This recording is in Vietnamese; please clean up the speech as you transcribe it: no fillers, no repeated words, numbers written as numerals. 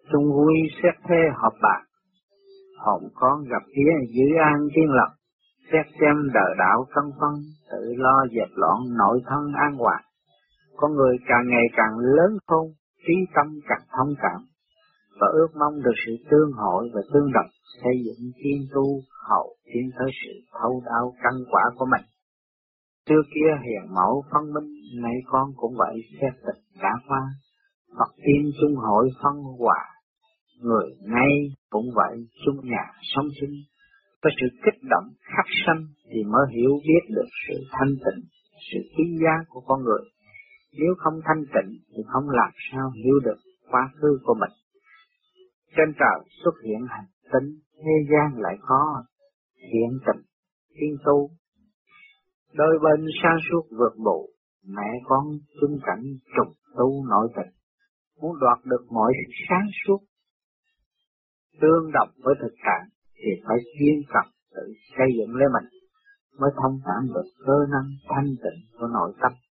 chung vui xét thế họp bạc, hồn con gặp vía giữ an thiên lập, xét xem đời đạo phân phân, tự lo dẹp loạn nội thân an hòa. Con người càng ngày càng lớn khôn, trí tâm càng thông cảm, và ước mong được sự tương hội và tương đồng, xây dựng tiên tu hậu tiến tới sự thấu đáo căn quả của mình. Trước kia hiền mẫu phân minh, nay con cũng vậy xét tịch đã qua, Phật tiên chung hội phân hòa, người nay cũng vậy chung nhà sống chung. Có sự kích động khắc sanh thì mới hiểu biết được sự thanh tịnh, sự quý giá của con người. Nếu không thanh tịnh thì không làm sao hiểu được quá khứ của mình. Trên trời xuất hiện hành tinh, thế gian lại có thiện tình, thiên tu. Đôi bên sang suốt vượt bù, mẹ con chung cảnh trùng tu nội tình. Muốn đoạt được mọi sáng suốt, tương đồng với thực trạng, thì phải chuyên cần tự xây dựng lấy mình, mới thông cảm được cơ năng thanh tịnh của nội tâm.